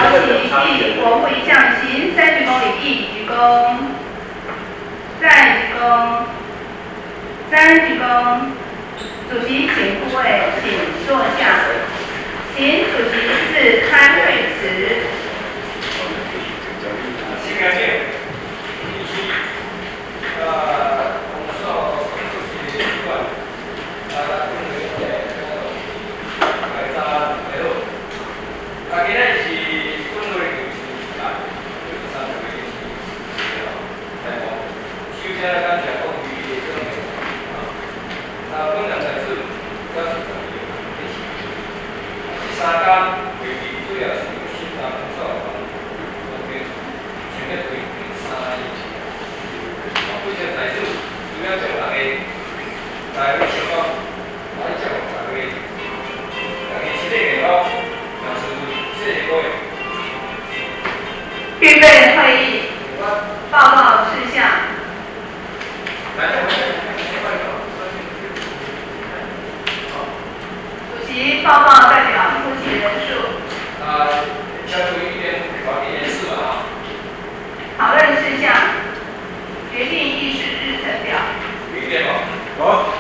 第国父一项行30公里，一鞠躬，再鞠躬，3鞠躬。主席请复位，请坐下。请主席致开会词。 新年令，第七，奉守主席的习惯，咱本会咧今仔同时大家来好。今日是本会议事时间，就是3月24日开幕。首先来感谢各位各种的参与本任在准表示诚意的示意。这3天会议主要是就审查封锁的方方面，想要推动3个议题。本席在此主要将大家在会情况来祝福大家身体健康，万事如意，谢谢各位。 预备会议报告事项。主席报告代表出席人数。 请注意一点，保持严肃讨论事项。决定议事日程表。 有意见吗？ 有。